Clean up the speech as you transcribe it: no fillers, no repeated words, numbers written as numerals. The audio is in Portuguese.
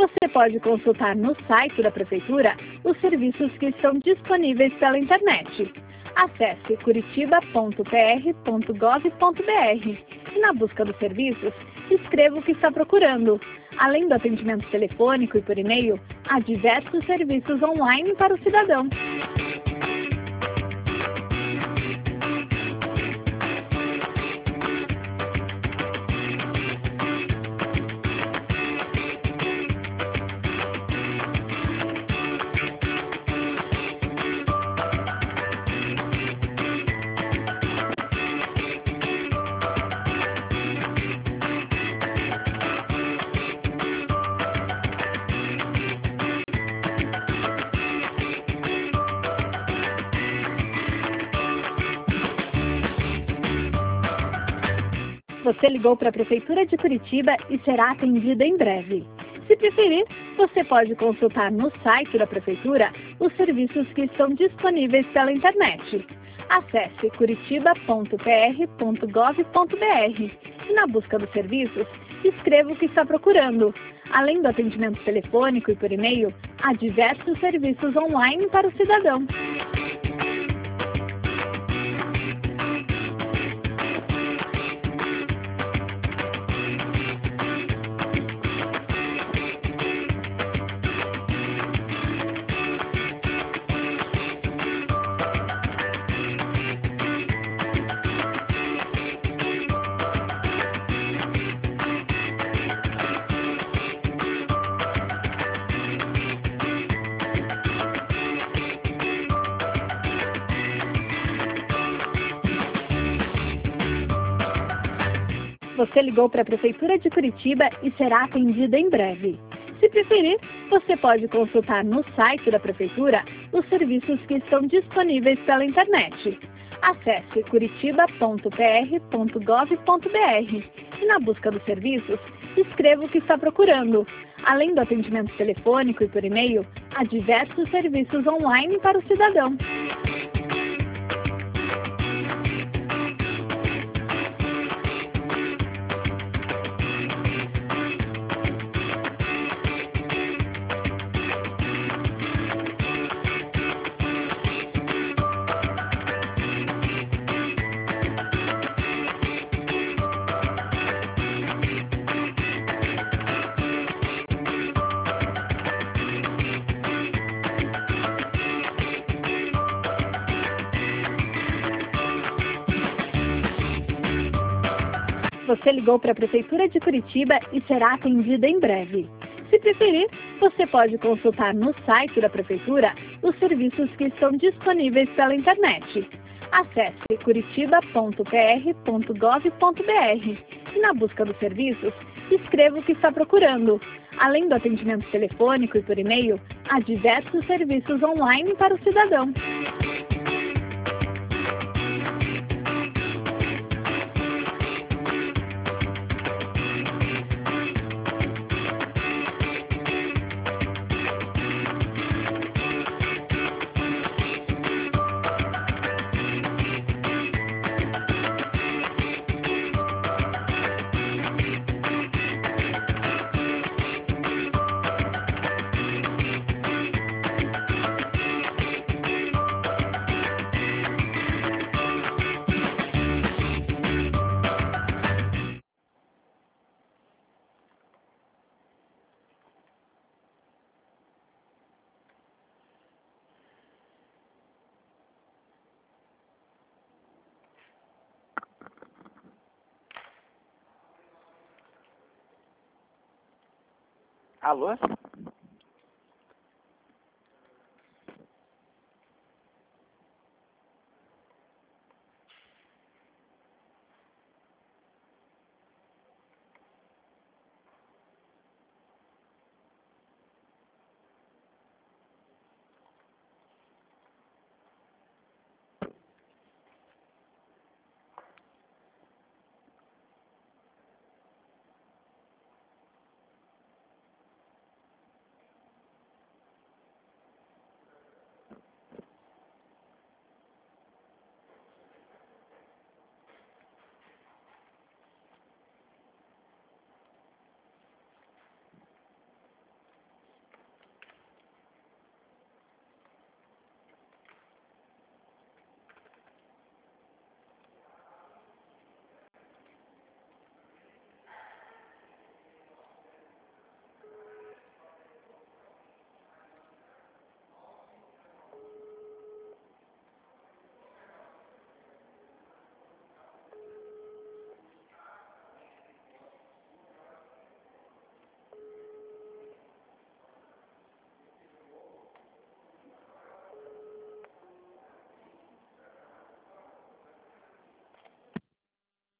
você pode consultar no site da Prefeitura os serviços que estão disponíveis pela internet. Acesse curitiba.pr.gov.br e, na busca dos serviços, escreva o que está procurando. Além do atendimento telefônico e por e-mail, há diversos serviços online para o cidadão. Você ligou para a Prefeitura de Curitiba e será atendida em breve. Se preferir, você pode consultar no site da Prefeitura os serviços que estão disponíveis pela internet. Acesse curitiba.pr.gov.br e, na busca dos serviços, escreva o que está procurando. Além do atendimento telefônico e por e-mail, há diversos serviços online para o cidadão. Você ligou para a Prefeitura de Curitiba e será atendida em breve. Se preferir, você pode consultar no site da Prefeitura os serviços que estão disponíveis pela internet. Acesse curitiba.pr.gov.br e, na busca dos serviços, escreva o que está procurando. Além do atendimento telefônico e por e-mail, há diversos serviços online para o cidadão. Você ligou para a Prefeitura de Curitiba e será atendida em breve. Se preferir, você pode consultar no site da Prefeitura os serviços que estão disponíveis pela internet. Acesse curitiba.pr.gov.br e, na busca dos serviços, escreva o que está procurando. Além do atendimento telefônico e por e-mail, há diversos serviços online para o cidadão. Alô?